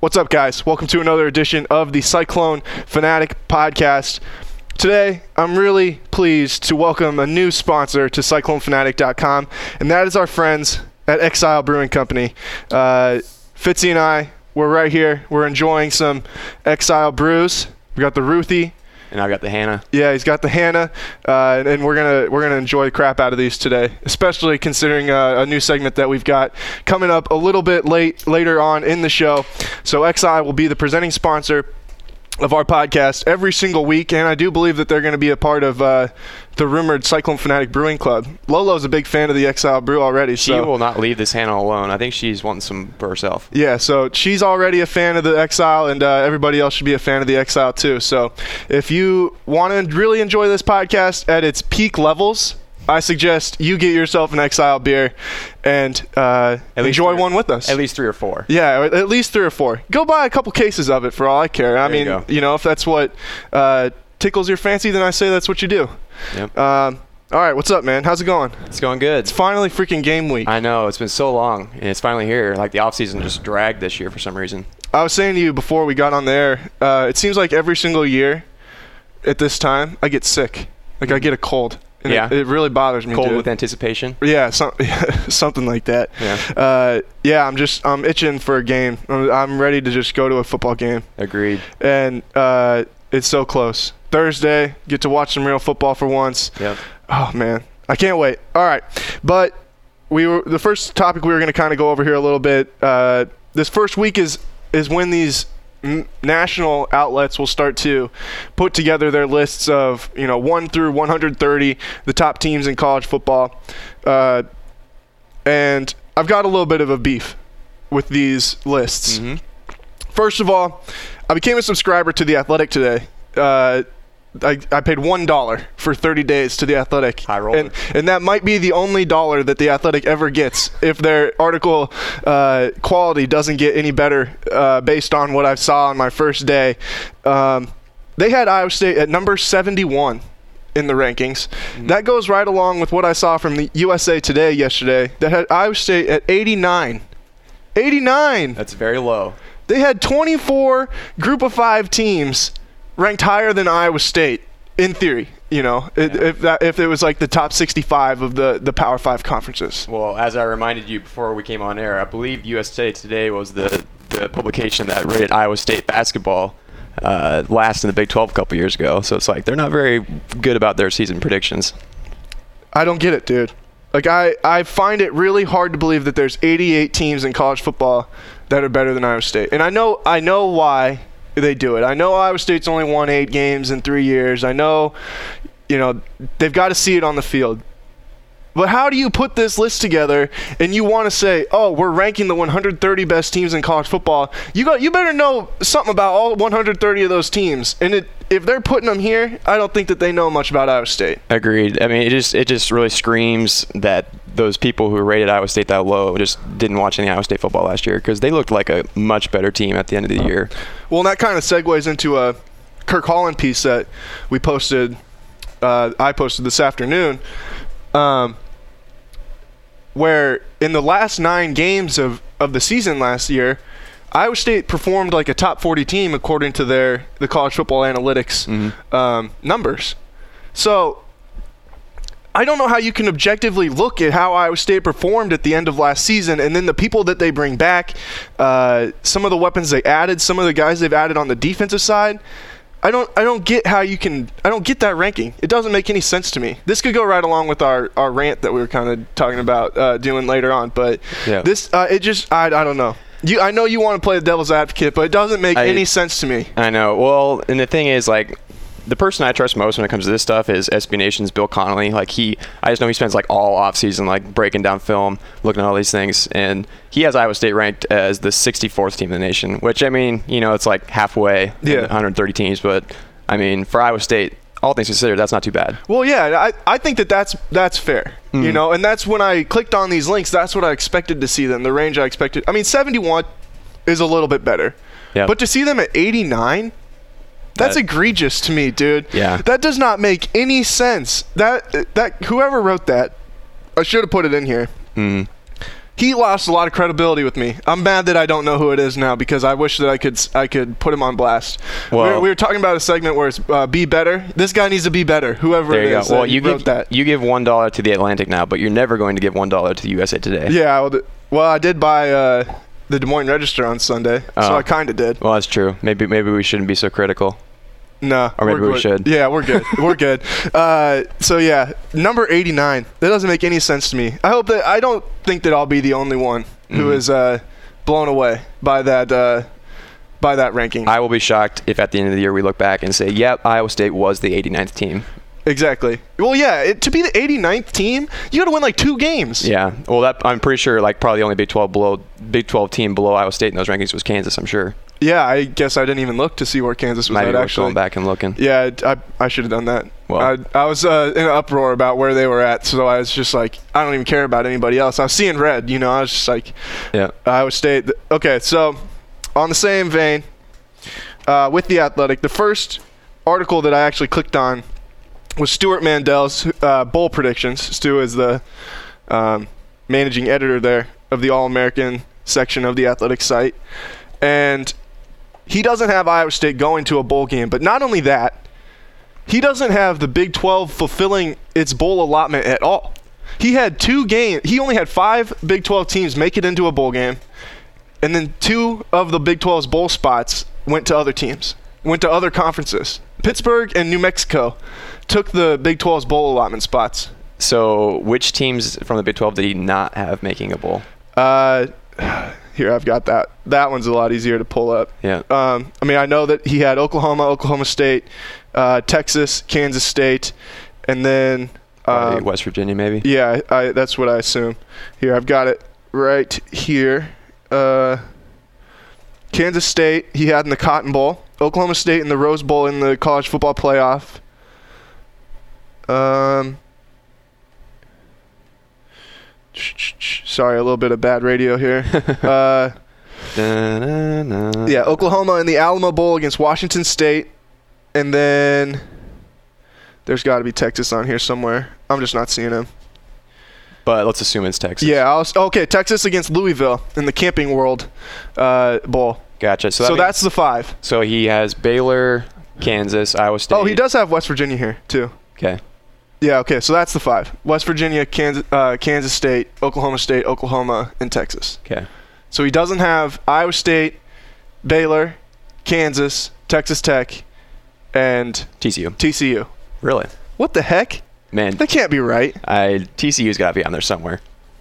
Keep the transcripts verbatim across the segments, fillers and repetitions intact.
What's up, guys? Welcome to another edition of the Cyclone Fanatic Podcast. Today, I'm really pleased to welcome a new sponsor to cyclone fanatic dot com, and that is our friends at Exile Brewing Company. Uh, Fitzy and I, we're right here. We're enjoying some Exile brews. We got the Ruthie. And I've got the Hannah. Yeah, he's got the Hannah, uh, and, and we're gonna we're gonna enjoy the crap out of these today, especially considering uh, a new segment that we've got coming up a little bit late later on in the show. So Exile will be the presenting sponsor of our podcast every single week, and I do believe that they're going to be a part of uh, the rumored Cyclone Fanatic Brewing Club. Lolo's a big fan of the Exile brew already. She so. will not leave this Hannah alone. I think she's wanting some for herself. Yeah, so she's already a fan of the Exile, and uh, everybody else should be a fan of the Exile too. So if you want to really enjoy this podcast at its peak levels, I suggest you get yourself an Exile beer and uh, enjoy three, one with us. At least three or four. Yeah, at least three or four. Go buy a couple cases of it for all I care. I there mean, you, you know, if that's what uh, tickles your fancy, then I say that's what you do. Yep. Um, all right, what's up, man? How's it going? It's going good. It's finally freaking game week. I know. It's been so long, and it's finally here. Like, the offseason just dragged this year for some reason. I was saying to you before we got on the air, uh, it seems like every single year at this time, I get sick. Like, mm-hmm. I get a cold. And yeah. It, it really bothers me, Cold dude. with anticipation? Yeah, some, something like that. Yeah. Uh, yeah, I'm just, I'm itching for a game. I'm, I'm ready to just go to a football game. Agreed. And uh, it's so close. Thursday, get to watch some real football for once. Yep. Oh, man. I can't wait. All right. But we were the first topic we were going to kind of go over here a little bit. Uh, this first week is is when these n- national outlets will start to put together their lists of, you know, one through one hundred thirty, the top teams in college football. Uh, and I've got a little bit of a beef with these lists. Mm-hmm. First of all, I became a subscriber to The Athletic today. Uh, I, I paid one dollar for thirty days to The Athletic. High roller. And, and that might be the only dollar that The Athletic ever gets if their article uh, quality doesn't get any better uh, based on what I saw on my first day. Um, they had Iowa State at number seventy-one in the rankings. Mm-hmm. That goes right along with what I saw from the U S A Today yesterday that had Iowa State at eighty-nine. eighty-nine! That's very low. They had twenty-four group of five teams ranked higher than Iowa State, in theory, you know, yeah. if that if it was like the top sixty-five of the, the Power Five conferences. Well, as I reminded you before we came on air, I believe U S A Today was the, the publication that rated Iowa State basketball uh, last in the Big twelve a couple years ago. So it's like they're not very good about their season predictions. I don't get it, dude. Like, I, I find it really hard to believe that there's eighty-eight teams in college football that are better than Iowa State. And I know I know why they do it. I know Iowa State's only won eight games in three years. I know, you know, they've got to see it on the field. But how do you put this list together and you want to say, oh, we're ranking the one hundred thirty best teams in college football? You got, you better know something about all one hundred thirty of those teams. And it, if they're putting them here, I don't think that they know much about Iowa State. Agreed. I mean, it just it just really screams that those people who rated Iowa State that low just didn't watch any Iowa State football last year, because they looked like a much better team at the end of the year. Well, and that kind of segues into a Kirk Holland piece that we posted, uh, I posted this afternoon, um, where in the last nine games of, of the season last year, Iowa State performed like a top forty team according to their the college football analytics mm-hmm. um, numbers. So I don't know how you can objectively look at how Iowa State performed at the end of last season, and then the people that they bring back, uh, some of the weapons they added, some of the guys they've added on the defensive side. I don't I don't get how you can I don't get that ranking. It doesn't make any sense to me. This could go right along with our, our rant that we were kind of talking about uh, doing later on, but yeah. this uh, it just I I don't know. You I know you want to play the devil's advocate, but it doesn't make I, any sense to me. I know. Well, and the thing is, like, the person I trust most when it comes to this stuff is S B Nation's Bill Connolly. Like, he, I just know he spends like all off season like breaking down film, looking at all these things, and he has Iowa State ranked as the sixty-fourth team in the nation. Which, I mean, you know, it's like halfway, yeah, one hundred thirty teams, but I mean, for Iowa State, all things considered, that's not too bad. Well, yeah, I I think that that's that's fair. Mm. You know, and that's when I clicked on these links. That's what I expected to see them. The range I expected. I mean, seventy-one is a little bit better. Yeah. But to see them at eighty-nine. That's that, egregious to me, dude. Yeah. That does not make any sense. That that whoever wrote that, I should have put it in here. Mm. he lost a lot of credibility with me. I'm mad that I don't know who it is now because I wish that I could I could put him on blast. Well, we, were, we were talking about a segment where it's uh, be better. This guy needs to be better. Whoever there it you is. go. Well, that you wrote give that. you give one dollar to the Atlantic now, but you're never going to give one dollar to the U S A Today. Yeah. Well, the, well I did buy uh, the Des Moines Register on Sunday, Oh. so I kind of did. Well, that's true. Maybe maybe we shouldn't be so critical. No, Or maybe we're we good. should. Yeah, we're good. We're good. Uh, so yeah, number eighty-nine. That doesn't make any sense to me. I hope that I don't think that I'll be the only one who Mhm. is uh, blown away by that uh, by that ranking. I will be shocked if at the end of the year we look back and say, "Yep, Iowa State was the eighty-ninth team." Exactly. Well, yeah. It, to be the eighty-ninth team, you got to win like two games. Yeah. Well, that I'm pretty sure like probably the only Big twelve below Big twelve team below Iowa State in those rankings was Kansas. I'm sure. Yeah. I guess I didn't even look to see where Kansas was Maybe at we're actually. going back and looking. Yeah, I, I should have done that. Well. I, I was uh, in an uproar about where they were at, so I was just like, I don't even care about anybody else. I was seeing red, you know. I was just like, Yeah. Iowa State. Okay, so on the same vein, uh, with the Athletic, the first article that I actually clicked on was Stuart Mandel's uh, bowl predictions. Stu is the um, managing editor there of the All-American section of the Athletic site, and he doesn't have Iowa State going to a bowl game. But not only that, he doesn't have the Big twelve fulfilling its bowl allotment at all. He had two games. He only had five Big twelve teams make it into a bowl game, and then two of the Big twelve's bowl spots went to other teams, went to other conferences. Pittsburgh and New Mexico took the Big twelve's bowl allotment spots. So, which teams from the Big twelve did he not have making a bowl? Uh, here, I've got that. That one's a lot easier to pull up. Yeah. Um, I mean, I know that he had Oklahoma, Oklahoma State, uh, Texas, Kansas State, and then Probably um, West Virginia, maybe. yeah, I, I, that's what I assume. Here, I've got it right here. Uh, Kansas State, he had in the Cotton Bowl. Oklahoma State in the Rose Bowl in the college football playoff. Um, sorry, a little bit of bad radio here. uh, Da-na-na. yeah, Oklahoma in the Alamo Bowl against Washington State. And then there's got to be Texas on here somewhere. I'm just not seeing him. But let's assume it's Texas. Yeah, I'll, okay, Texas against Louisville in the Camping World uh, Bowl. Gotcha. So, that So means- that's the five. So he has Baylor, Kansas, Iowa State. Oh, he does have West Virginia here, too. Okay. Yeah, okay, so that's the five. West Virginia, Kansas, uh, Kansas State, Oklahoma State, Oklahoma, and Texas. Okay. So he doesn't have Iowa State, Baylor, Kansas, Texas Tech, and T C U. T C U. Really? What the heck? Man, That can't be right. I T C U's got to be on there somewhere.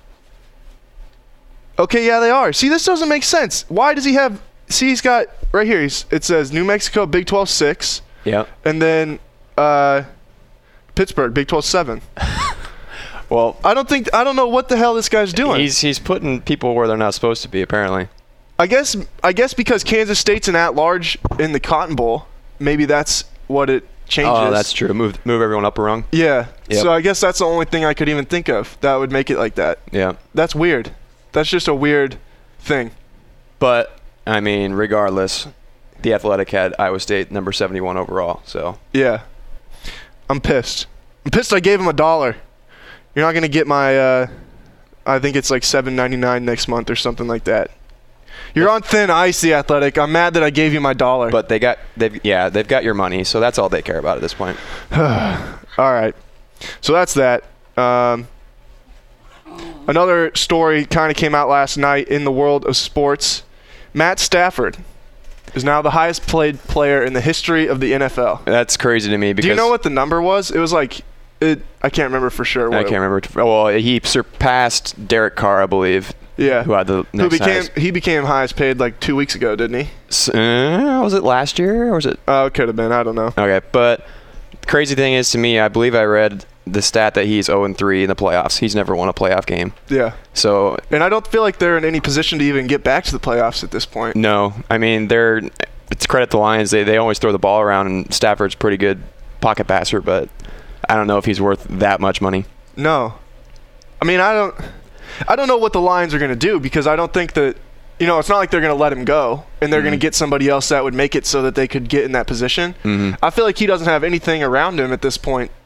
Okay, yeah, they are. See, this doesn't make sense. Why does he have... See, he's got... Right here, he's, it says New Mexico, Big twelve six, Yeah. and then uh, Pittsburgh, Big twelve seven. Well, I don't think... I don't know what the hell this guy's doing. he's he's putting people where they're not supposed to be, apparently. I guess I guess because Kansas State's an at-large in the Cotton Bowl, maybe that's what it changes. Oh, that's true. Move move everyone up a rung. Yeah. Yep. So I guess that's the only thing I could even think of that would make it like that. Yeah. That's weird. That's just a weird thing. But, I mean, regardless, the Athletic had Iowa State number seventy-one overall. So, Yeah. I'm pissed. I'm pissed I gave him a dollar. You're not going to get my, uh, I think it's like seven ninety-nine next month or something like that. You're on thin ice, the Athletic. I'm mad that I gave you my dollar. but they got they've yeah they've got your money, so that's all they care about at this point. All right. So that's that. Um, another story kind of came out last night in the world of sports. Matt Stafford is now the highest played player in the history of the N F L. That's crazy to me because Do you know what the number was? It was like, it. I can't remember for sure. What I it- can't remember. Well, he surpassed Derek Carr, I believe, Yeah. who had the Who next became highest. he became highest paid like two weeks ago, didn't he? S- Uh, was it last year or was it? Oh, it could have been. I don't know. Okay, but the crazy thing is to me, I believe I read the stat that he's oh and three in the playoffs. He's never won a playoff game. Yeah. So, And I don't feel like they're in any position to even get back to the playoffs at this point. no. I mean, they're it's credit the Lions. They they always throw the ball around, and Stafford's a pretty good pocket passer, but I don't know if he's worth that much money. No. I mean, I don't I don't know what the Lions are going to do because I don't think that, you know, it's not like they're going to let him go and they're Mhm. going to get somebody else that would make it so that they could get in that position. Mhm. I feel like he doesn't have anything around him at this point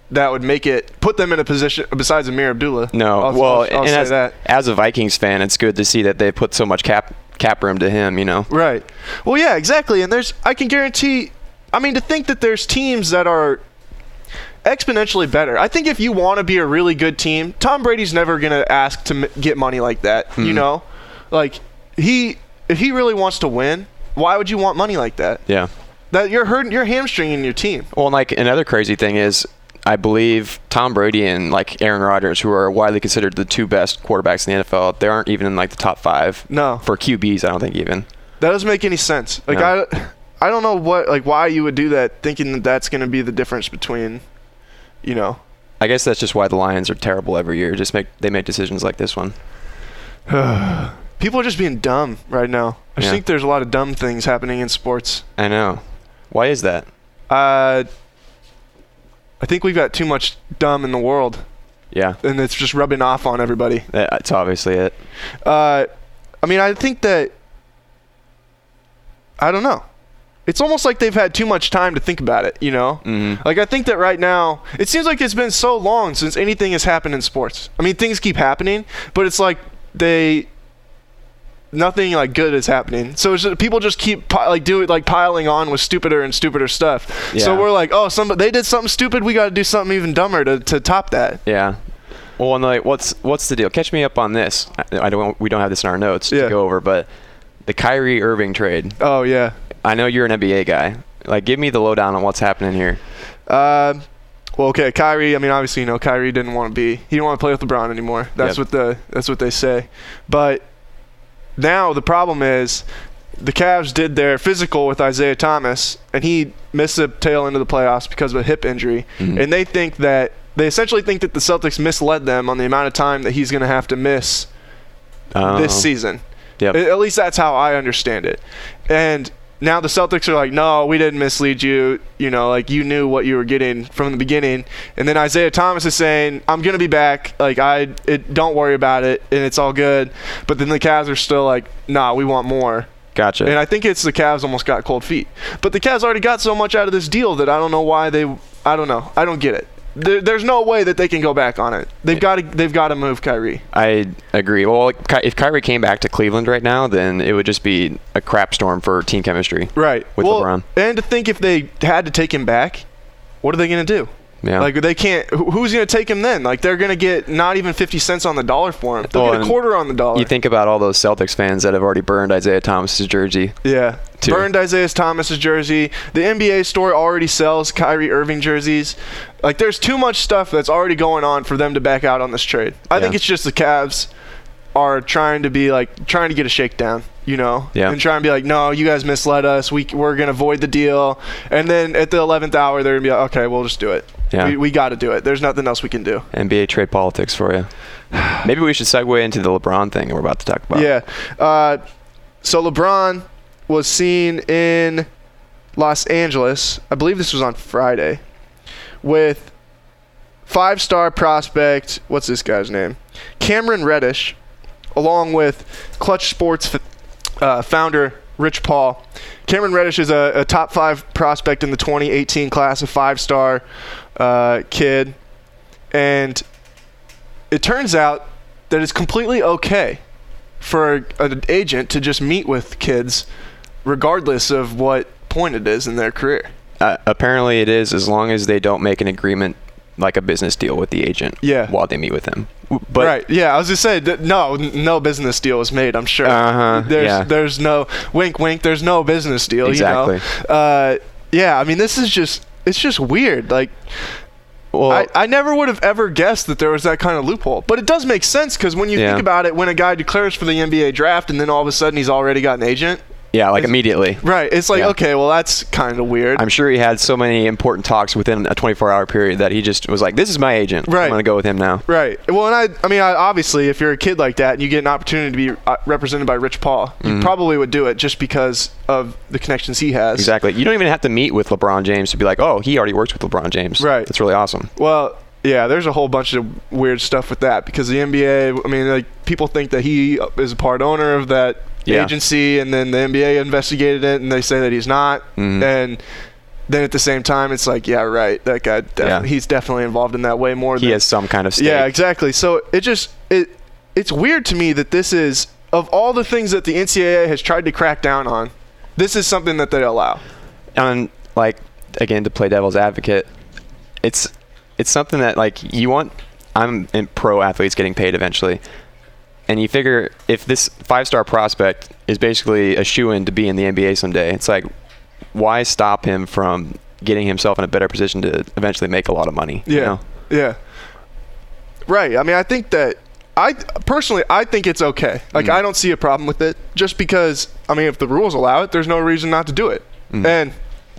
that would make it put them in a position besides Amir Abdullah. No, I'll, well, I'll, I'll and say as, that. as a Vikings fan, it's good to see that they put so much cap cap room to him. You know, Right. Well, yeah, exactly. And there's, I can guarantee, I mean, to think that there's teams that are exponentially better. I think if you want to be a really good team, Tom Brady's never going to ask to m- get money like that. Hmm. You know, like he, if he really wants to win, why would you want money like that? yeah. That you're hurting, you're hamstringing your team. Well, and like another crazy thing is, I believe Tom Brady and like Aaron Rodgers, who are widely considered the two best quarterbacks in the N F L, they aren't even in like the top five. No. For Q Bs, I don't think even. That doesn't make any sense. Like No. I, I don't know what, like why you would do that, thinking that that's going to be the difference between, you know. I guess that's just why the Lions are terrible every year. Just make they make decisions like this one. People are just being dumb right now. I just Yeah. think there's a lot of dumb things happening in sports. I know. Why is that? Uh, I think we've got too much dumb in the world, Yeah, and it's just rubbing off on everybody. that's obviously it. Uh, I mean, I think that, I don't know. It's almost like they've had too much time to think about it, you know? Mhm. Like, I think that right now, it seems like it's been so long since anything has happened in sports. I mean, things keep happening, but it's like they, nothing like good is happening. So it's just, people just keep pi- like do it like piling on with stupider and stupider stuff. So Yeah. we're like, oh, some they did something stupid. We got to do something even dumber to, to top that. Yeah. Well, and like, what's what's the deal? Catch me up on this. I, I don't. We don't have this in our notes Yeah. to go over, but the Kyrie Irving trade. Oh yeah. I know you're an N B A guy. Like, give me the lowdown on what's happening here. Um, well, okay, Kyrie. I mean, obviously, you know, Kyrie didn't want to be. He didn't want to play with LeBron anymore. That's Yep. what the. That's what they say. But now the problem is, the Cavs did their physical with Isaiah Thomas, and he missed the tail end of the playoffs because of a hip injury. Mhm. And they think that they essentially think that the Celtics misled them on the amount of time that he's going to have to miss Oh. this season. Yep. At at least that's how I understand it. And now the Celtics are like, no, we didn't mislead you. You know, like you knew what you were getting from the beginning. And then Isaiah Thomas is saying, I'm going to be back. Like, I it, don't worry about it. And it's all good. But then the Cavs are still like, nah, we want more. Gotcha. And I think it's the Cavs almost got cold feet. But the Cavs already got so much out of this deal that I don't know why they, I don't know. I don't get it. There, there's no way that they can go back on it. They've got to, they've got to move Kyrie. I agree. Well, like, Ky- if Kyrie came back to Cleveland right now, then it would just be a crap storm for team chemistry. Right. With well, LeBron. And to think if they had to take him back, what are they going to do? Yeah. Like, they can't. who- Who's going to take him then? Like, they're going to get not even fifty cents on the dollar for him. They'll Oh, get a and quarter on the dollar. You think about all those Celtics fans that have already burned Isaiah Thomas's jersey. Yeah. Too. Burned Isaiah Thomas's jersey. The N B A store already sells Kyrie Irving jerseys. Like, there's too much stuff that's already going on for them to back out on this trade. I think Yeah. it's just the Cavs are trying to be like trying to get a shakedown, you know, Yeah. and try and be like, no, you guys misled us. We we're gonna void the deal, and then at the eleventh hour, they're gonna be like, okay, we'll just do it. Yeah. We we got to do it. There's nothing else we can do. N B A trade politics for you. Maybe we should segue into the LeBron thing we're about to talk about. Yeah. Uh, so LeBron was seen in Los Angeles. I believe this was on Friday with five-star prospect. What's this guy's name? Cameron Reddish, along with Clutch Sports uh, founder Rich Paul. Cameron Reddish is a, a top five prospect in the twenty eighteen class, a five-star uh, kid. And it turns out that it's completely okay for an agent to just meet with kids regardless of what point it is in their career. Uh, apparently it is, as long as they don't make an agreement like a business deal with the agent Yeah. while they meet with him. But right. Yeah, I was just saying that no, no business deal was made, I'm sure. Uh-huh, There's yeah. there's no wink wink, there's no business deal, Exactly. you know. Uh yeah, I mean this is just it's just weird. Like well, I, I never would have ever guessed that there was that kind of loophole. But it does make sense because when you Yeah. think about it, when a guy declares for the N B A draft and then all of a sudden he's already got an agent. yeah, like it's- immediately. Right. It's like, Yeah. okay, well, that's kind of weird. I'm sure he had so many important talks within a twenty-four hour period that he just was like, this is my agent. Right. I'm going to go with him now. Right. Well, and I, I mean, I, obviously, if you're a kid like that and you get an opportunity to be uh, represented by Rich Paul, you Mhm. probably would do it just because of the connections he has. Exactly. You don't even have to meet with LeBron James to be like, oh, he already works with LeBron James. Right. That's really awesome. Well, yeah, there's a whole bunch of weird stuff with that because the N B A, I mean, like people think that he is a part owner of that Yeah. agency, and then the N B A investigated it and they say that he's not. Mhm. And then at the same time, it's like, yeah, right, that guy, def- Yeah. he's definitely involved in that way more. He than, has some kind of stake. Yeah, exactly. So it just it it's weird to me that this is, of all the things that the N C double A has tried to crack down on, this is something that they allow. And like, again, to play devil's advocate, it's it's something that, like, you want. I'm in pro athletes getting paid eventually, and you figure if this five-star prospect is basically a shoo-in to be in the N B A someday, it's like, why stop him from getting himself in a better position to eventually make a lot of money? Yeah, you know? yeah, right. I mean, I think that I personally, I think it's okay. Like, mm. I don't see a problem with it, just because, I mean, if the rules allow it, there's no reason not to do it. Mm. And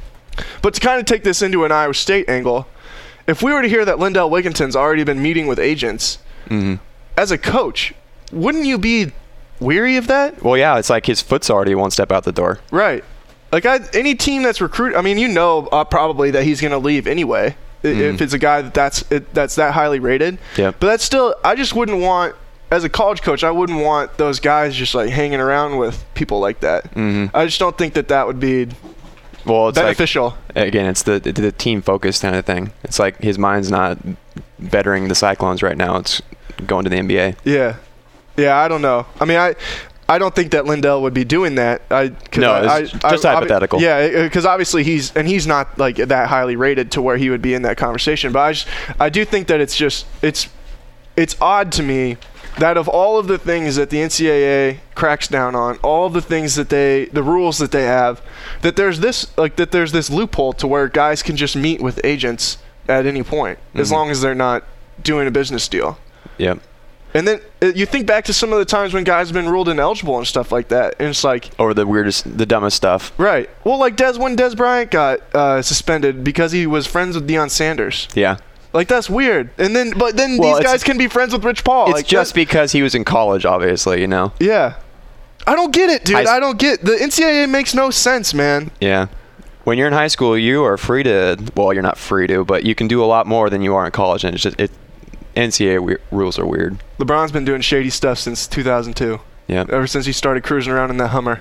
but to kind of take this into an Iowa State angle, if we were to hear that Lindell Wigginton's already been meeting with agents, mm-hmm. as a coach, wouldn't you be weary of that? Well, yeah, it's like his foot's already one step out the door. Right. Like, I, any team that's recruit, I mean, you know, uh, probably that he's going to leave anyway. Mm-hmm. If it's a guy that that's it, that's that highly rated. Yeah. But that's still, I just wouldn't want, as a college coach, I wouldn't want those guys just like hanging around with people like that. Mm-hmm. I just don't think that that would be well, it's beneficial. Like, again, it's the the team focused kind of thing. It's like his mind's not bettering the Cyclones right now. It's going to the N B A. Yeah. Yeah, I don't know. I mean, I I don't think that Lindell would be doing that. I no, I, it's I, just I, hypothetical. I, yeah, because obviously he's and he's not like that highly rated to where he would be in that conversation. But I just, I do think that it's just it's it's odd to me that of all of the things that the N C double A cracks down on, all of the things that they, the rules that they have, that there's this like that there's this loophole to where guys can just meet with agents at any point, mm-hmm. as long as they're not doing a business deal. Yep. And then uh, you think back to some of the times when guys have been ruled ineligible and stuff like that, and it's like, or the weirdest, the dumbest stuff. Right. Well, like Des when Des Bryant got uh, suspended because he was friends with Deion Sanders. Yeah. Like, that's weird. And then, but then well, these guys can be friends with Rich Paul. It's like, just that, because he was in college, obviously, you know. Yeah. I don't get it, dude. I, I don't get the N C double A makes no sense, man. Yeah. When you're in high school, you are free to. Well, you're not free to, but you can do a lot more than you are in college, and it's just it. N C double A we- rules are weird. LeBron's been doing shady stuff since two thousand two. Yeah. Ever since he started cruising around in that Hummer.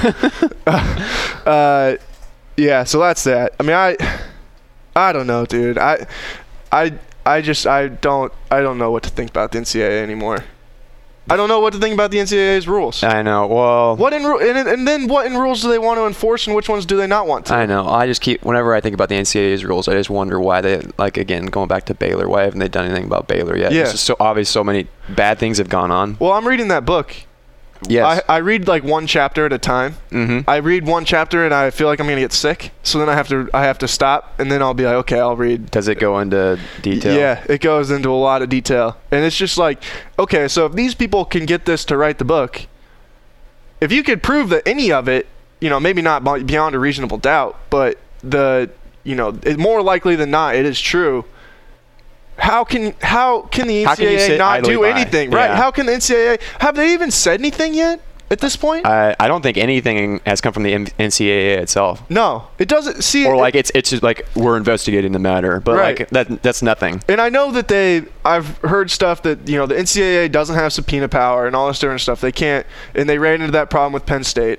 uh, uh, yeah. So that's that. I mean, I, I don't know, dude. I, I, I just I don't I don't know what to think about the N C double A anymore. I don't know what to think about the N C double A's rules. I know. Well, what in and, and then what in rules do they want to enforce, and which ones do they not want to? I know. I just keep whenever I think about the N C double A's rules, I just wonder why they like again going back to Baylor. Why haven't they done anything about Baylor yet? Yeah. It's just so obvious. So many bad things have gone on. Well, I'm reading that book. Yes. I, I read like one chapter at a time. Mm-hmm. I read one chapter and I feel like I'm gonna get sick, so then I have to I have to stop, and then I'll be like, okay, I'll read. Does it go into detail? Yeah, it goes into a lot of detail, and it's just like, okay, so if these people can get this to write the book, if you could prove that any of it, you know, maybe not beyond a reasonable doubt, but the, you know, it, more likely than not, it is true. How can how can the N C double A not do anything? Yeah. Right? How can the N C double A have they even said anything yet at this point? I, I don't think anything has come from the N C double A itself. No, it doesn't. See, or it, like it's it's just like we're investigating the matter, but right. like that that's nothing. And I know that they I've heard stuff that, you know, the N C double A doesn't have subpoena power and all this different stuff. They can't, and they ran into that problem with Penn State.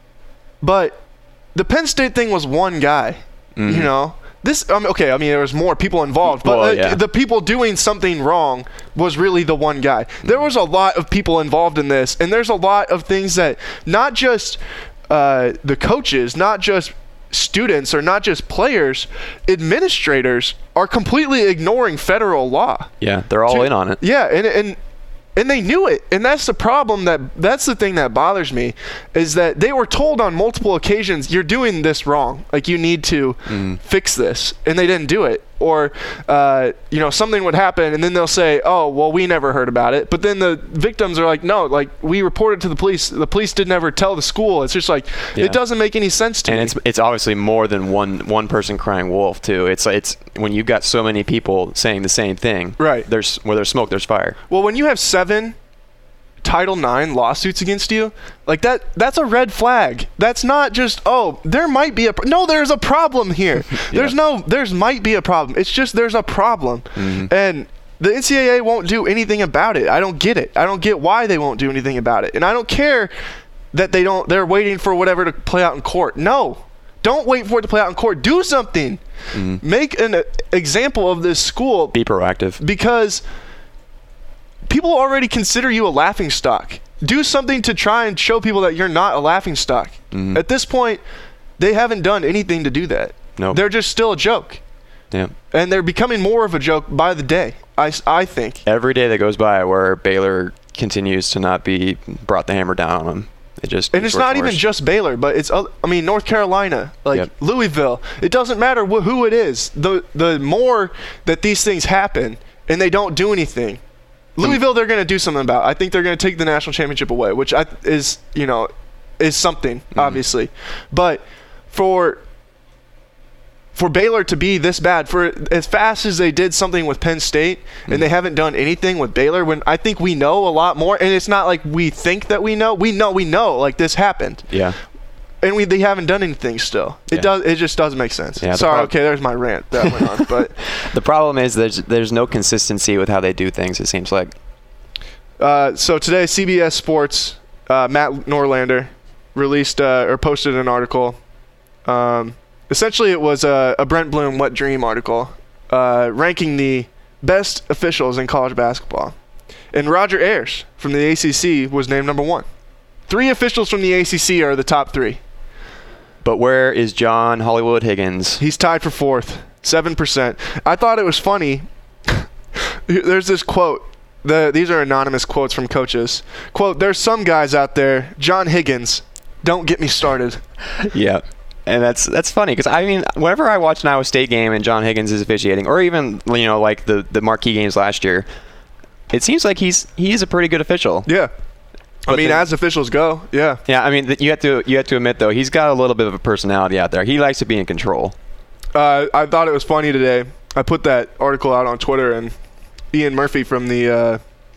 But the Penn State thing was one guy, mm-hmm. you know. This um, okay. I mean, there was more people involved, but well, uh, yeah. the people doing something wrong was really the one guy. There was a lot of people involved in this, and there's a lot of things that not just uh, the coaches, not just students, or not just players, administrators are completely ignoring federal law. Yeah, they're all to, in on it. Yeah, and and. And they knew it, and that's the problem. That that's the thing that bothers me, is that they were told on multiple occasions, you're doing this wrong, like you need to mm. fix this, and they didn't do it. Or uh, you know, something would happen, and then they'll say, oh, well, we never heard about it. But then the victims are like, no, like we reported to the police. The police didn't ever tell the school. It's just like, yeah. It doesn't make any sense to and me. And it's it's obviously more than one one person crying wolf too. It's it's when you've got so many people saying the same thing. Right. There's where there's smoke, there's fire. Well, when you have seven Title nine lawsuits against you, like that that's a red flag. That's not just, oh, there might be a pro- no there's a problem here. yeah. There's no there's might be a problem. It's just there's a problem. Mm-hmm. And the N C double A won't do anything about it. I don't get it. I don't get why they won't do anything about it. And I don't care that they don't they're waiting for whatever to play out in court. No. Don't wait for it to play out in court. Do something. Mm-hmm. Make an uh, example of this school. Be proactive. Because people already consider you a laughingstock. Do something to try and show people that you're not a laughingstock. Mm-hmm. At this point, they haven't done anything to do that. Nope. They're just still a joke. Yeah. And they're becoming more of a joke by the day, I, I think. Every day that goes by where Baylor continues to not be brought the hammer down on them. It just and it's not even just Baylor, but it's, I mean, North Carolina, like Yep. Louisville. It doesn't matter wh- who it is. The the more that these things happen and they don't do anything, Louisville they're going to do something about. I think they're going to take the national championship away, which I, is, you know, is something, Mm-hmm. obviously. But for for Baylor to be this bad, for as fast as they did something with Penn State, Mm-hmm. and they haven't done anything with Baylor, when I think we know a lot more, and it's not like we think that we know. We know, we know, like this happened. Yeah. And we they haven't done anything still. It Yeah. does. It just doesn't make sense. Yeah, the Sorry. prob- Okay, there's my rant that went on. But The problem is there's there's no consistency with how they do things, it seems like. uh, so today, C B S Sports, uh, Matt Norlander released uh, or posted an article. Um, essentially, it was a, a Brent Bloom Wet Dream article uh, ranking the best officials in college basketball, and Roger Ayers from the A C C was named number one. Three officials from the A C C are the top three. But where is John Hollywood Higgins? He's tied for fourth, seven percent. I thought it was funny. There's this quote. The, these are anonymous quotes from coaches. Quote, there's some guys out there, John Higgins, don't get me started. Yeah. And that's that's funny because, I mean, whenever I watch an Iowa State game and John Higgins is officiating, or even, you know, like the, the marquee games last year, it seems like he's he's a pretty good official. Yeah. I But mean, then- as officials go, yeah. Yeah, I mean, th- you have to you have to admit, though, he's got a little bit of a personality out there. He likes to be in control. Uh, I thought it was funny today. I put that article out on Twitter, and Ian Murphy from the uh,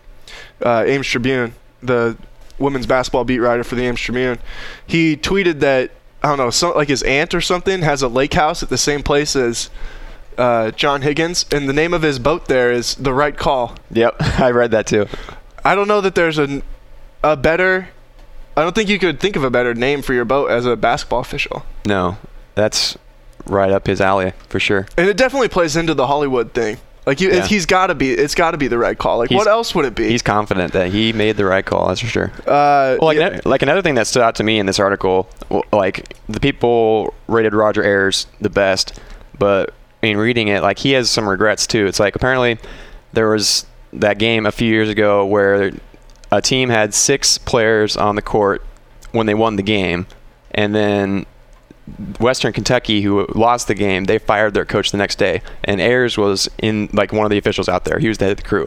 uh, Ames Tribune, the women's basketball beat writer for the Ames Tribune, he tweeted that, I don't know, some, like his aunt or something has a lake house at the same place as uh, John Higgins, and the name of his boat there is The Right Call. Yep, I read that too. I don't know that there's a, a better, I don't think you could think of a better name for your boat as a basketball official. No, that's right up his alley for sure. And it definitely plays into the Hollywood thing. Like you, Yeah. he's got to be, it's got to be the right call. Like He's- what else would it be? He's confident that he made the right call, that's for sure. Uh, Well, like, yeah. ano- like another thing that stood out to me in this article, w- like the people rated Roger Ayers the best, but in reading it, like he has some regrets too. It's like apparently there was that game a few years ago where a team had six players on the court when they won the game, and then Western Kentucky, who lost the game, they fired their coach the next day, and Ayers was in like one of the officials out there. He was the head of the crew,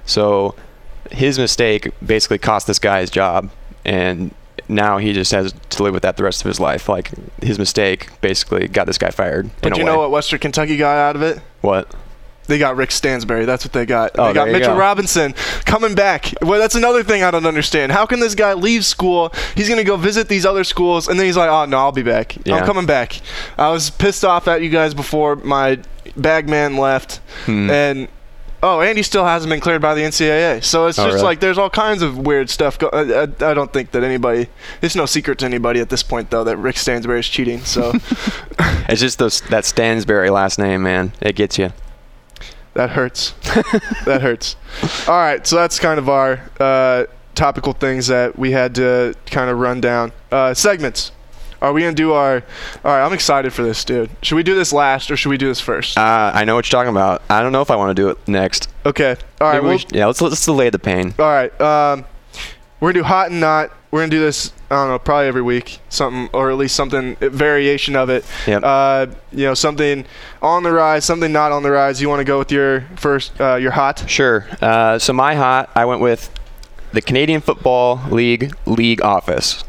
so his mistake basically cost this guy his job, and now he just has to live with that the rest of his life. Like his mistake basically got this guy fired. But in you a know way. what Western Kentucky got out of it? What? They got Rick Stansbury. That's what they got. Oh, they got there you Mitchell go. Robinson coming back. Well, that's another thing I don't understand. How can this guy leave school? He's going to go visit these other schools, and then he's like, oh, no, I'll be back. Yeah. I'm coming back. I was pissed off at you guys before my bag man left. Hmm. And, oh, and he still hasn't been cleared by the N C double A. So it's Oh, just really? like there's all kinds of weird stuff. Go- I, I, I don't think that anybody – it's no secret to anybody at this point, though, that Rick Stansbury is cheating. So It's just those that Stansbury last name, man. It gets you. that hurts. That hurts. All right, so that's kind of our uh, topical things that we had to kind of run down. Uh, segments. Are we going to do our... All right, I'm excited for this, dude. Should we do this last or should we do this first? Uh, I know what you're talking about. I don't know if I want to do it next. Okay. All right, Maybe we well, sh- yeah, let's let's delay the pain. all right. Um, we're going to do hot and not. We're going to do this, I don't know, probably every week. Something, or at least something, variation of it. Yep. Uh, you know, something on the rise, something not on the rise. You want to go with your first, uh, your hot? Sure. Uh, so my hot, I went with the Canadian Football League league office.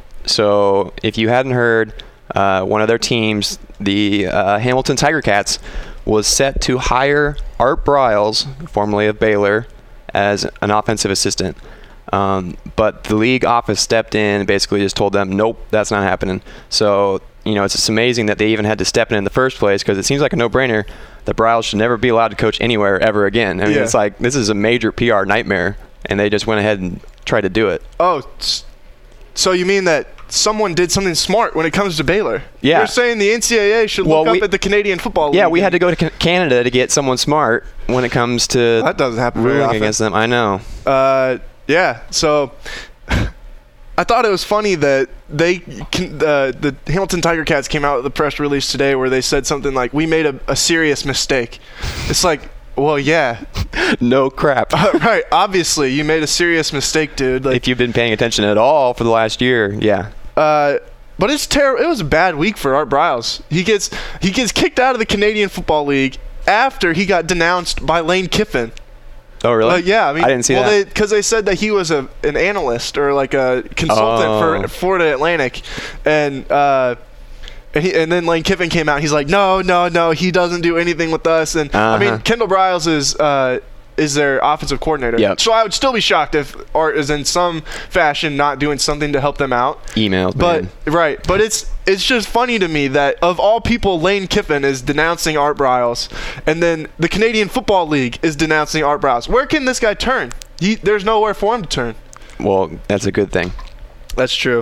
So if you hadn't heard, uh, one of their teams, the uh, Hamilton Tiger Cats, was set to hire Art Briles, formerly of Baylor, as an offensive assistant. Um, but the league office stepped in and basically just told them, nope, that's not happening. So, you know, it's just amazing that they even had to step in in the first place, because it seems like a no-brainer that Briles should never be allowed to coach anywhere ever again. I mean, Yeah. it's like, this is a major P R nightmare, and they just went ahead and tried to do it. Oh, s- so you mean that someone did something smart when it comes to Baylor. Yeah. They're saying the N C double A should Well, look we, up at the Canadian Football League. Yeah, we had to go to Ca- Canada to get someone smart when it comes to that doesn't happen very ruling often. against them. I know. Uh, yeah. So I thought it was funny that they, uh, the Hamilton Tiger Cats came out with a press release today where they said something like, "We made a, a serious mistake." It's like, well, yeah. No crap. Uh, right. Obviously, you made a serious mistake, dude. Like, if you've been paying attention at all for the last year, yeah. Uh, but it's terrible. It was a bad week for Art Briles. He gets he gets kicked out of the Canadian Football League after he got denounced by Lane Kiffin. Oh, really? Uh, yeah, I mean, I didn't see well, that. Because they, they said that he was a an analyst or like a consultant Oh. for Florida Atlantic, and uh, and, he, and then Lane Kiffin came out. And he's like, no, no, no, he doesn't do anything with us. And Uh-huh. I mean, Kendall Briles is uh, is their offensive coordinator. Yep. So I would still be shocked if Art is in some fashion not doing something to help them out. Emails, But man. right, but it's it's just funny to me that of all people, Lane Kiffin is denouncing Art Briles, and then the Canadian Football League is denouncing Art Briles. Where can this guy turn? He, there's nowhere for him to turn. Well, that's a good thing. That's true.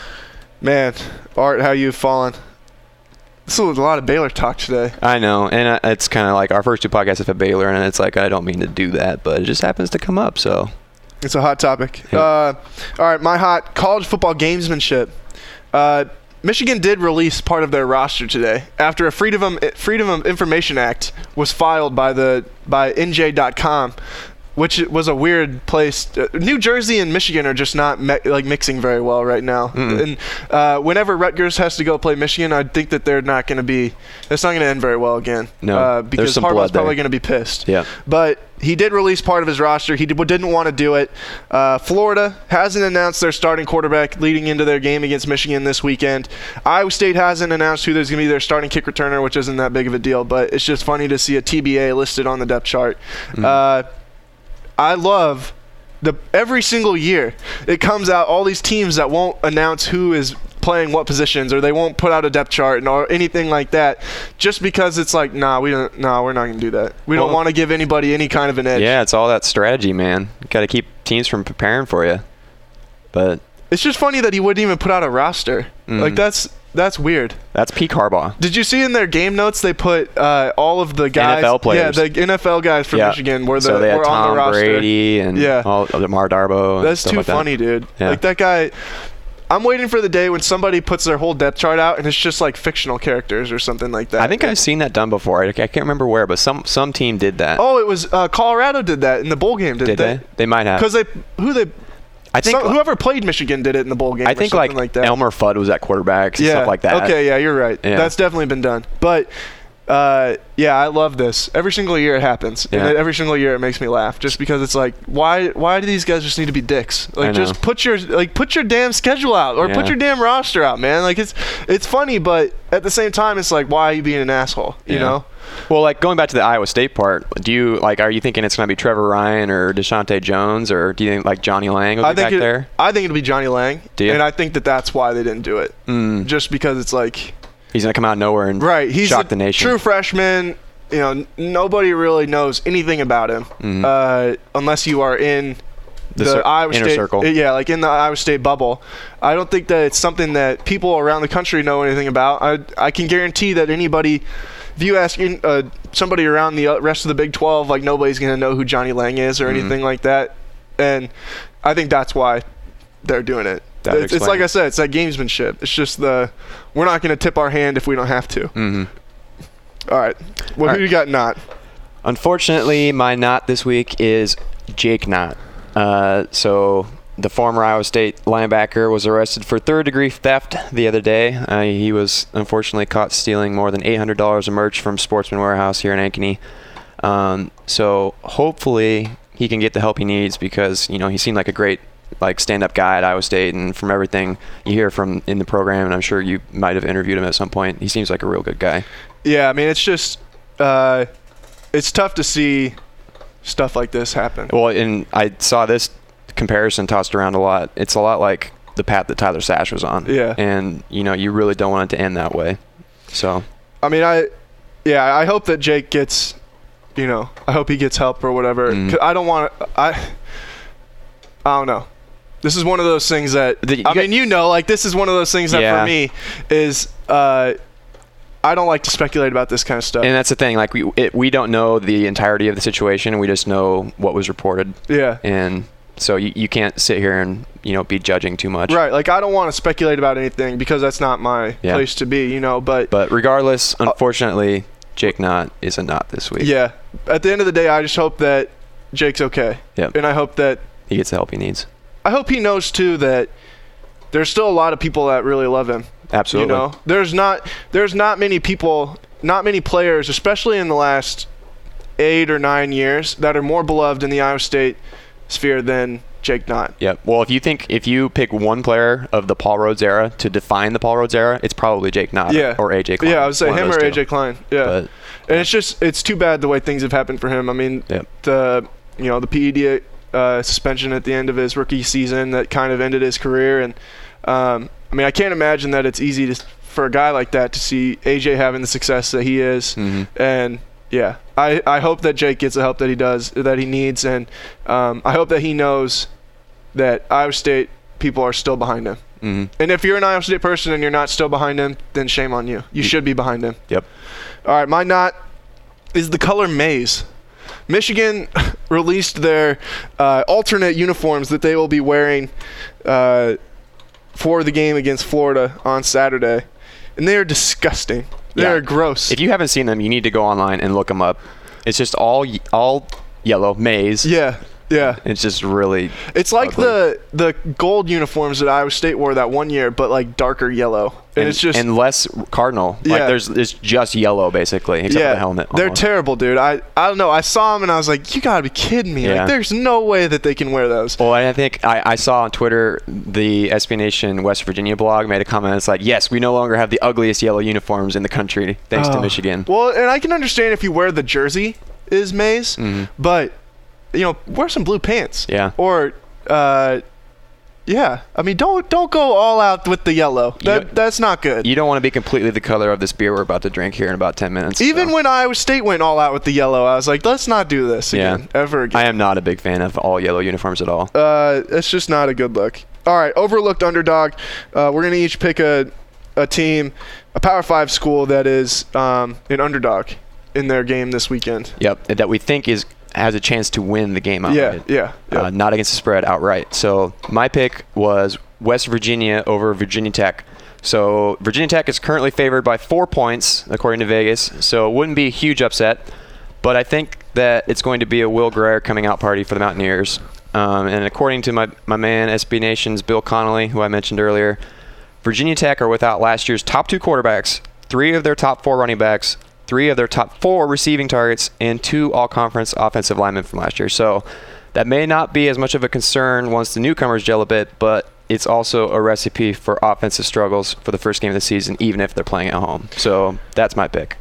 Man, Art, how you've fallen. This was a lot of Baylor talk today. I know, and uh, it's kind of like our first two podcasts have had Baylor, and it's like I don't mean to do that, but it just happens to come up, so. It's a hot topic. Yeah. Uh, all right, my hot college football gamesmanship. Uh, Michigan did release part of their roster today after a Freedom of, Freedom of Information Act was filed by the by N J dot com, which was a weird place. Uh, New Jersey and Michigan are just not me- like mixing very well right now. Mm-mm. And uh, whenever Rutgers has to go play Michigan, I think that they're not going to be. It's not going to end very well again. No, uh, there's because some Harbaugh's blood there. probably going to be pissed. Yeah. But he did release part of his roster. He did, didn't want to do it. Uh, Florida hasn't announced their starting quarterback leading into their game against Michigan this weekend. Iowa State hasn't announced who there's going to be their starting kick returner, which isn't that big of a deal, but it's just funny to see a T B A listed on the depth chart. Mm. Uh, I love the every single year it comes out all these teams that won't announce who is playing what positions, or they won't put out a depth chart or anything like that, just because it's like, nah, we don't, nah, we're not gonna do that. We Well, don't want to give anybody any kind of an edge. Yeah, it's all that strategy, man. Got to keep teams from preparing for you. But It's just funny that he wouldn't even put out a roster. Mhm. Like that's that's weird. that's peak Harbaugh. Did you see in their game notes they put uh, all of the guys, N F L players. yeah, the N F L guys from Yeah. Michigan were the so they had were Tom on the roster. Brady and Yeah. all Lamar Darbo. and That's stuff too like that. funny, dude. Yeah. Like that guy. I'm waiting for the day when somebody puts their whole depth chart out and it's just like fictional characters or something like that. I think I've seen that done before. I, I can't remember where, but some some team did that. Oh, it was uh, Colorado did that in the bowl game, didn't did they? They might have. Because they who they I think some, whoever played Michigan did it in the bowl game. I or think something like, like that. Elmer Fudd was at quarterback and yeah. stuff like that. Okay, yeah, you're right. Yeah. That's definitely been done. But uh, yeah, I love this. Every single year it happens, Yeah. and every single year it makes me laugh. Just because it's like, why? Why do these guys just need to be dicks? I Like, know. just put your like put your damn schedule out, or put Yeah. your damn roster out, man. Like it's it's funny, but at the same time, it's like, why are you being an asshole? You Yeah. know? Well, like going back to the Iowa State part, do you like? Are you thinking it's going to be Trevor Ryan or Deshaunte Jones, or do you think like Johnny Lang will be I think back it, there? I think it'll be Johnny Lang, Do you? and I think that that's why they didn't do it. Mm. Just because it's like. He's going to come out of nowhere and Right, he's shock a the nation. true freshman. You know, n- nobody really knows anything about him Mhm. uh, unless you are in The the, cir- Iowa inner State. circle. Yeah, like in the Iowa State bubble. I don't think that it's something that people around the country know anything about. I I can guarantee that anybody, if you ask in, uh, somebody around the uh, rest of the Big twelve, like nobody's gonna know who Johnny Lang is or Mhm. anything like that. And I think that's why they're doing it. That would It's, it's explain like it. I said, it's that gamesmanship. It's just the we're not gonna tip our hand if we don't have to. Mm-hmm. All right. Well, All who right. you got not? Unfortunately, my not this week is Jake Knott. Uh, so the former Iowa State linebacker was arrested for third-degree theft the other day. Uh, he was unfortunately caught stealing more than eight hundred dollars of merch from Sportsman Warehouse here in Ankeny. Um, so hopefully he can get the help he needs, because you know he seemed like a great like stand-up guy at Iowa State, and from everything you hear from in the program, and I'm sure you might have interviewed him at some point, he seems like a real good guy. Yeah, I mean, it's just uh, it's tough to see stuff like this happen. Well, and I saw this comparison tossed around a lot. It's a lot like the path that Tyler Sash was on. Yeah. And, you know, you really don't want it to end that way. So, I mean, I yeah, I hope that Jake gets, you know, I hope he gets help or whatever. Mm. 'Cause I don't want to. I I don't know. This is one of those things that The- I you mean, you know, like this is one of those things that Yeah. for me is uh, I don't like to speculate about this kind of stuff. And that's the thing. Like we it, we don't know the entirety of the situation. We just know what was reported. yeah. And so you, you can't sit here and you know be judging too much. Right. Like I don't want to speculate about anything because that's not my Yeah. place to be. You know. But But regardless, unfortunately, Jake Knott is a Knott this week. yeah. At the end of the day, I just hope that Jake's okay. Yep. And I hope that He gets the help he needs. I hope he knows too that there's still a lot of people that really love him. Absolutely. You know, there's not there's not many people, not many players, especially in the last eight or nine years, that are more beloved in the Iowa State sphere than Jake Knott. Yep. Well, if you think if you pick one player of the Paul Rhodes era to define the Paul Rhodes era, it's probably Jake Knott Yeah. or A J Klein. Yeah, I would say One of him those or two. A J Klein. Yeah. But And it's just it's too bad the way things have happened for him. I mean, Yep. the you know the P E D uh, suspension at the end of his rookie season that kind of ended his career, and um, I mean I can't imagine that it's easy to, for a guy like that to see A J having the success that he is, Mhm. and yeah, I, I hope that Jake gets the help that he does that he needs, and um, I hope that he knows that Iowa State people are still behind him. Mhm. And if you're an Iowa State person and you're not still behind him, then shame on you. You should be behind him. Yep. All right, my knot is the color maize. Michigan released their uh, alternate uniforms that they will be wearing uh, for the game against Florida on Saturday, and they are disgusting. They Yeah. are gross. If you haven't seen them, you need to go online and look them up. It's just all y- all yellow maize. yeah, yeah. It's just really. It's like ugly. the the gold uniforms that Iowa State wore that one year, but like darker yellow, and, and it's just and less cardinal. Yeah. Like there's it's just yellow basically, except yeah, for the helmet. they're almost. terrible, dude. I I don't know. I saw them and I was like, you gotta be kidding me. Yeah. Like, there's no way that they can wear those. Well, I think I, I saw on Twitter the S B Nation West Virginia blog made a comment. It's like, yes, we no longer have the ugliest yellow uniforms in the country thanks to Oh. Michigan. Well, and I can understand if you wear the jersey is maize, Mhm. but you know, wear some blue pants. Yeah. Or, uh, yeah. I mean, don't don't go all out with the yellow. You That don't- that's not good. You don't want to be completely the color of this beer we're about to drink here in about ten minutes. Even so. when Iowa State went all out with the yellow, I was like, let's not do this Yeah. again, ever again. I am not a big fan of all yellow uniforms at all. Uh, it's just not a good look. All right, overlooked underdog. Uh, we're gonna each pick a a team, a Power Five school that is um, an underdog in their game this weekend. Yep, that we think is has a chance to win the game Yeah, outright. yeah, yeah. Uh, not against the spread outright. So my pick was West Virginia over Virginia Tech. So Virginia Tech is currently favored by four points according to Vegas. So it wouldn't be a huge upset, but I think that it's going to be a Will Greer coming out party for the Mountaineers. Um, and according to my my man S B Nation's Bill Connolly, who I mentioned earlier, Virginia Tech are without last year's top two quarterbacks, three of their top four running backs, three of their top four receiving targets, and two all-conference offensive linemen from last year. So that may not be as much of a concern once the newcomers gel a bit, but it's also a recipe for offensive struggles for the first game of the season, even if they're playing at home. So that's my pick.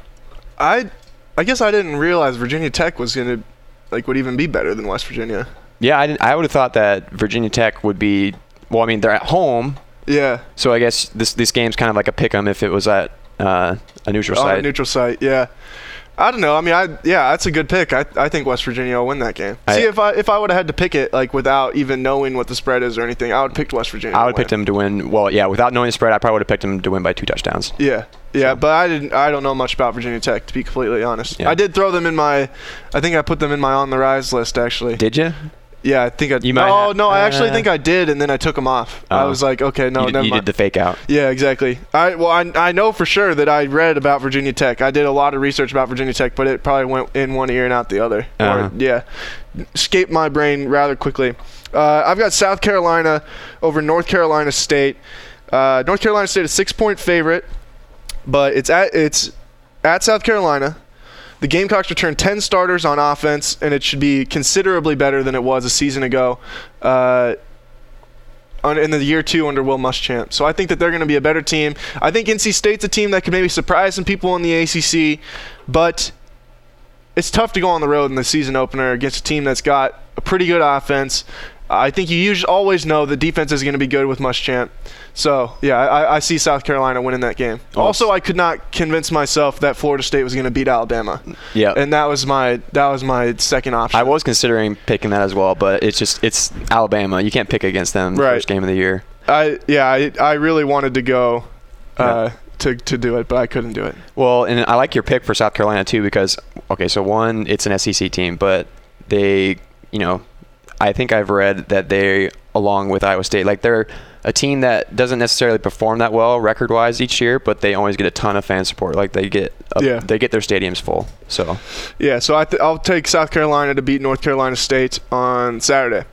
I, I guess I didn't realize Virginia Tech was gonna, like, would even be better than West Virginia. Yeah, I, didn't, I would have thought that Virginia Tech would be, well, I mean, they're at home, Yeah. so I guess this this game's kind of like a pick-em if it was at uh, a neutral On site. a neutral site, yeah. I don't know. I mean, I yeah, that's a good pick. I I think West Virginia will win that game. I- See, if I if I would have had to pick it like without even knowing what the spread is or anything, I would have picked West Virginia. I to would have picked win. them to win. Well, yeah, without knowing the spread, I probably would have picked them to win by two touchdowns. Yeah, yeah, but I didn't. I don't know much about Virginia Tech, to be completely honest. Yeah. I did throw them in my. I think I put them in my on the rise list actually. Did you? Yeah, I think I. You might no, have- no, I actually uh, think I did, and then I took them off. I Oh. was like, okay, no, you did, never you mind. did the fake out. Yeah, exactly. I well, I, I know for sure that I read about Virginia Tech. I did a lot of research about Virginia Tech, but it probably went in one ear and out the other. Uh-huh. Or, yeah, escaped my brain rather quickly. Uh, I've got South Carolina over North Carolina State. Uh, North Carolina State is six-point favorite, but it's at it's at South Carolina. The Gamecocks returned ten starters on offense, and it should be considerably better than it was a season ago. Uh, on, in the year two under Will Muschamp. So I think that they're going to be a better team. I think N C State's a team that could maybe surprise some people in the A C C, but it's tough to go on the road in the season opener against a team that's got a pretty good offense. I think you usually always know the defense is going to be good with Muschamp. So, yeah, I, I see South Carolina winning that game. Oh. Also, I could not convince myself that Florida State was going to beat Alabama. Yeah. And that was my that was my second option. I was considering picking that as well, but it's just it's Alabama. You can't pick against them the Right. first game of the year. I yeah, I, I really wanted to go uh, Yeah. to to do it, but I couldn't do it. Well, and I like your pick for South Carolina too because okay, so one, it's an S E C team, but they, you know, I think I've read that they, along with Iowa State, like they're a team that doesn't necessarily perform that well record-wise each year, but they always get a ton of fan support. Like they get, a, Yeah. they get their stadiums full. So Yeah, so I th- I'll take South Carolina to beat North Carolina State on Saturday.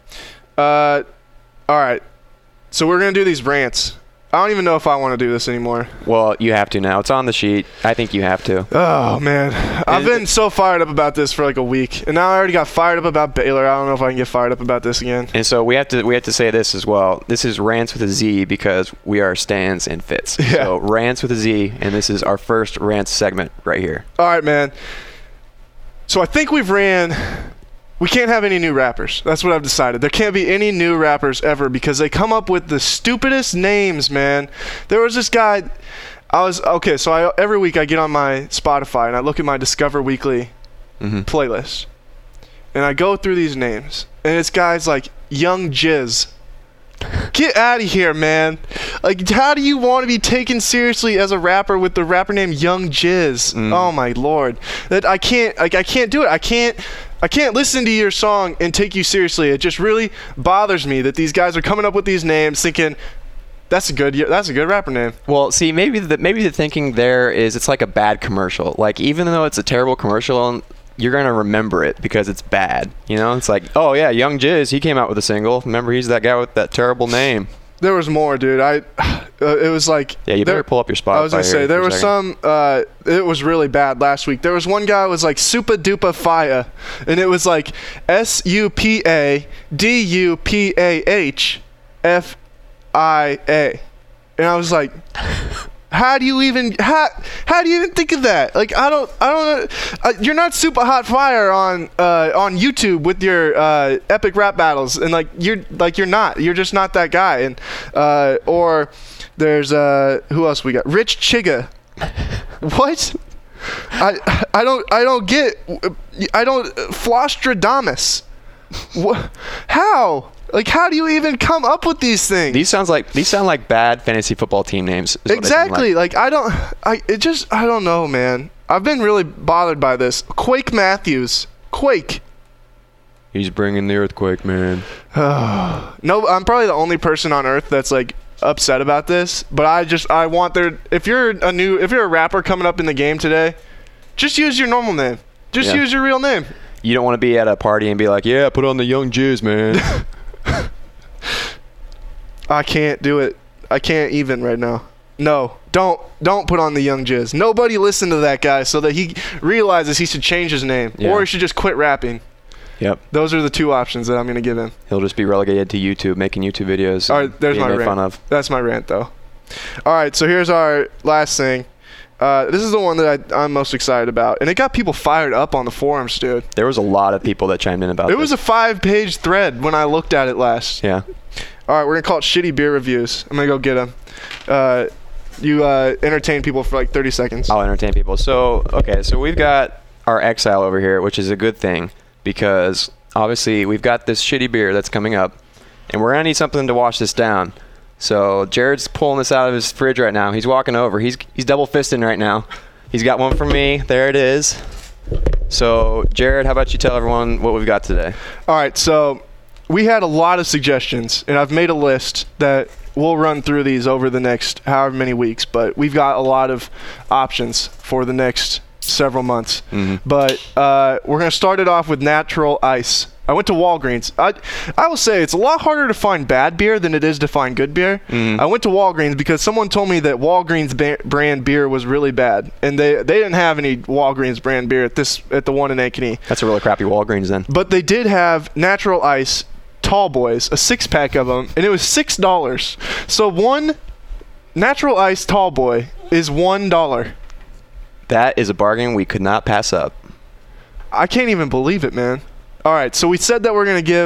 Uh, all right, so we're gonna do these rants. I don't even know if I want to do this anymore. well, you have to now. It's on the sheet. I think you have to. Oh man, I've been so fired up about this for like a week, and now I already got fired up about Baylor. I don't know if I can get fired up about this again. And so we have to we have to say this as well. This is rants with a Z because we are Stans and Fitz. Yeah. So rants with a Z, and this is our first rants segment right here. All right, man. So I think we've ran. We can't have any new rappers. That's what I've decided. There can't be any new rappers ever because they come up with the stupidest names, man. There was this guy. I was okay. So I every week I get on my Spotify and I look at my Discover Weekly Mm-hmm. playlist, and I go through these names, and it's guys like Young Jizz. Get out of here, man. Like, how do you want to be taken seriously as a rapper with the rapper name Young Jizz? Mm. Oh my lord. That I can't like I can't do it. I can't I can't listen to your song and take you seriously. It just really bothers me that these guys are coming up with these names thinking that's a good that's a good rapper name. Well, see, maybe the maybe the thinking there is it's like a bad commercial. Like even though it's a terrible commercial, you're gonna remember it because it's bad. You know, it's like, oh yeah, Young Jizz, he came out with a single. Remember, he's that guy with that terrible name. There was more, dude. I uh, it was like Yeah, you better there- pull up your Spotify. I was gonna here say for there a was second. some. Uh, it was really bad last week. There was one guy who was like Supa Dupa Fire, and it was like S U P A D U P A H F I A, and I was like, how do you even how how do you even think of that? Like I don't I don't uh, you're not Super Hot Fire on uh, on YouTube with your uh, epic rap battles, and like you're like you're not you're just not that guy. And uh, or there's uh who else we got? Rich Chigga. What? I I don't I don't get I don't Flostradamus. What? How? Like, how do you even come up with these things? These sounds like these sound like bad fantasy football team names. is what they sound Exactly. like. Like. I don't. I. It just. I don't know, man. I've been really bothered by this. Quake Matthews. Quake. He's bringing the earthquake, man. No, I'm probably the only person on earth that's like upset about this. But I just. I want there. If you're a new. If you're a rapper coming up in the game today, just use your normal name. Just Yeah. use your real name. You don't want to be at a party and be like, yeah, put on the Young Jizz, man. I can't do it. I can't even right now. No, don't don't put on the Young Jizz. Nobody listen to that guy so that he realizes he should change his name, Yeah. or he should just quit rapping. Yep. Those are the two options that I'm gonna give him. He'll just be relegated to YouTube, making YouTube videos. All right, there's being my made rant. fun of. That's my rant, though. All right, so here's our last thing. Uh, this is the one that I, I'm most excited about, and it got people fired up on the forums, dude. There was a lot of people that chimed in about It this. was a five-page thread when I looked at it last. Yeah. All right, we're gonna call it shitty beer reviews. I'm gonna go get them. Uh, you uh, entertain people for like thirty seconds. I'll entertain people. So, okay, so we've got our Exile over here, which is a good thing because obviously we've got this shitty beer that's coming up, and we're going to need something to wash this down. So Jared's pulling this out of his fridge right now. He's walking over. He's he's double fisting right now. He's got one for me. There it is. So, Jared, how about you tell everyone what we've got today? All right, so we had a lot of suggestions, and I've made a list that we'll run through these over the next however many weeks, but we've got a lot of options for the next several months. Mm-hmm. But uh, we're going to start it off with Natural Ice. I went to Walgreens. I, I will say it's a lot harder to find bad beer than it is to find good beer. Mm-hmm. I went to Walgreens because someone told me that Walgreens ba- brand beer was really bad, and they they didn't have any Walgreens brand beer at this at the one in Ankeny. That's a really crappy Walgreens then. But they did have Natural Ice Tall Boys, a six pack of them, and it was six dollars. So one Natural Ice Tall Boy is one dollar. That is a bargain we could not pass up. I can't even believe it, man. All right, so we said that we're gonna give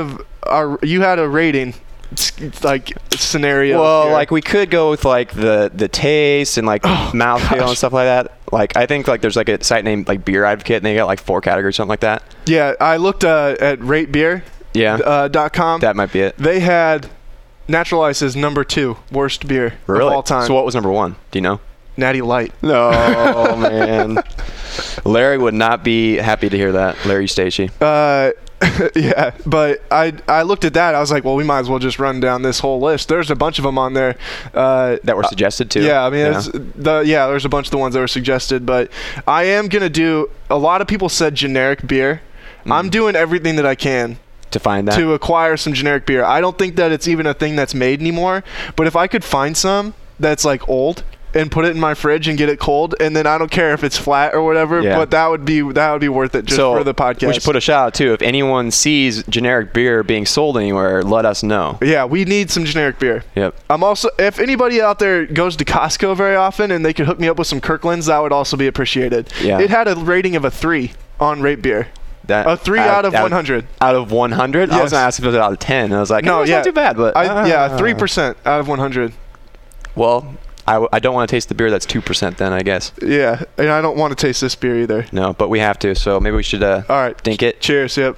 our you had a rating like scenario. Well, here. like we could go with like the the taste and like Oh, mouthfeel gosh. and stuff like that. Like I think like there's like a site named like Beer Advocate, and they got like four categories, something like that. Yeah, I looked uh, at rate beer Yeah, uh, dot com. that might be it. They had Natural Ice as number two worst beer Really? of all time. So what was number one? Do you know? Natty Light. No, man. Larry would not be happy to hear that. Larry Stacey. Uh, yeah, but I I looked at that. I was like, well, we might as well just run down this whole list. There's a bunch of them on there. Uh, That were suggested too. Yeah, I mean, Yeah. It's the yeah, there's a bunch of the ones that were suggested, but I am gonna do. A lot of people said generic beer. Mm. I'm doing everything that I can to find that. to acquire some generic beer. I don't think that it's even a thing that's made anymore. But if I could find some that's like old and put it in my fridge and get it cold, and then I don't care if it's flat or whatever. Yeah. But that would be that would be worth it just so for the podcast. we should put a shout out too. If anyone sees generic beer being sold anywhere, let us know. yeah, we need some generic beer. Yep. I'm also, if anybody out there goes to Costco very often and they could hook me up with some Kirkland's, that would also be appreciated. Yeah. It had a rating of a three on Rate Beer. That A three out of one hundred. Out of one hundred? I Yes. was gonna ask if it was out of ten. And I was like, No, no, it's yeah. not too bad. But I, yeah, ah. three percent out of one hundred. Well, I, w- I don't want to taste the beer that's two percent. Then I guess Yeah, and I don't want to taste this beer either. no, but we have to. So maybe we should uh, All right. dink it. Cheers. Yep.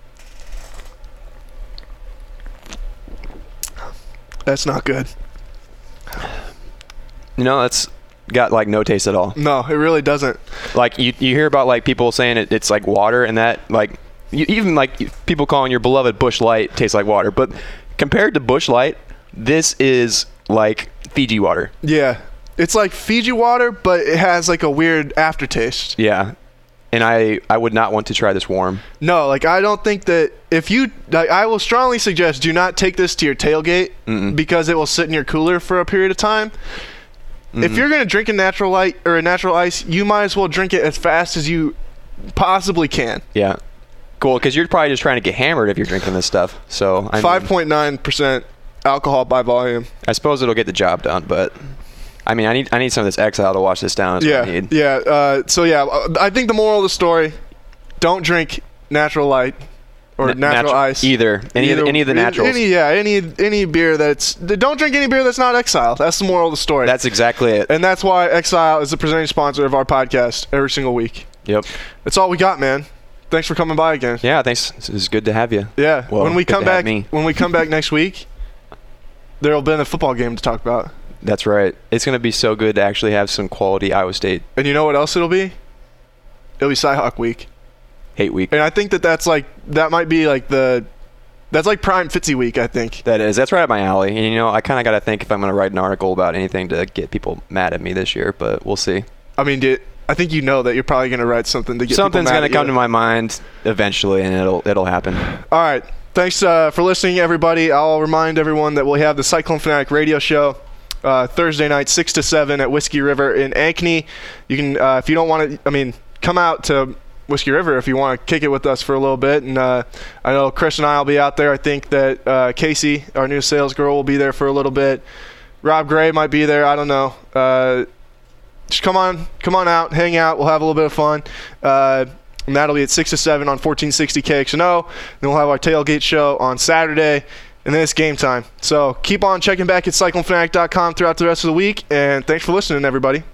That's not good. You know, that's got like no taste at all. No, it really doesn't. Like you, you hear about like people saying it, it's like water, and that like you, even like people calling your beloved Busch Light tastes like water. But compared to Busch Light, this is like Fiji water. Yeah. It's like Fiji water, but it has like a weird aftertaste. Yeah, and I I would not want to try this warm. No, like I don't think that if you, like, I will strongly suggest do not take this to your tailgate Mm-mm. because it will sit in your cooler for a period of time. If Mhm. you're gonna drink a natural light or a natural ice, you might as well drink it as fast as you possibly can. Yeah. Cool, because you're probably just trying to get hammered if you're drinking this stuff. So I mean, Five point nine percent alcohol by volume. I suppose it'll get the job done, but I mean, I need I need some of this Exile to wash this down. That's what I Yeah, need. yeah. Uh, so yeah, I think the moral of the story: don't drink natural light or N- natural natu- ice. either any of the, any of the naturals. Any, yeah, any any beer that's don't drink any beer that's not Exile. That's the moral of the story. That's exactly it. and that's why Exile is the presenting sponsor of our podcast every single week. Yep. That's all we got, man. Thanks for coming by again. Yeah. Thanks. It's good to have you. Yeah. Well, when we good come to have back, me. when we come back next week, there'll be a football game to talk about. That's right. It's gonna be so good to actually have some quality Iowa State And you know what else it'll be? It'll be Cyhawk Week. hate week. And I think that that's like that might be like the that's like prime Fitzy week. I think. That is. That's right up my alley. And you know, I kind of got to think if I'm gonna write an article about anything to get people mad at me this year, but we'll see. I mean, dude, I think you know that you're probably gonna write something to get Something's people mad gonna at come you. to my mind eventually, and it'll it'll happen. All right. Thanks uh, for listening, everybody. I'll remind everyone that we'll have the Cyclone Fanatic radio show uh, Thursday night, six to seven at Whiskey River in Ankeny. You can, uh, if you don't want to, I mean, come out to Whiskey River if you want to kick it with us for a little bit. And uh, I know Chris and I will be out there. I think that uh, Casey, our new sales girl, will be there for a little bit. Rob Gray might be there. I don't know. Uh, just come on, come on out, hang out. We'll have a little bit of fun. Uh, And that'll be at six to seven on fourteen sixty K X N O. Then we'll have our tailgate show on Saturday. And then it's game time. So keep on checking back at cyclone fanatic dot com throughout the rest of the week. And thanks for listening, everybody.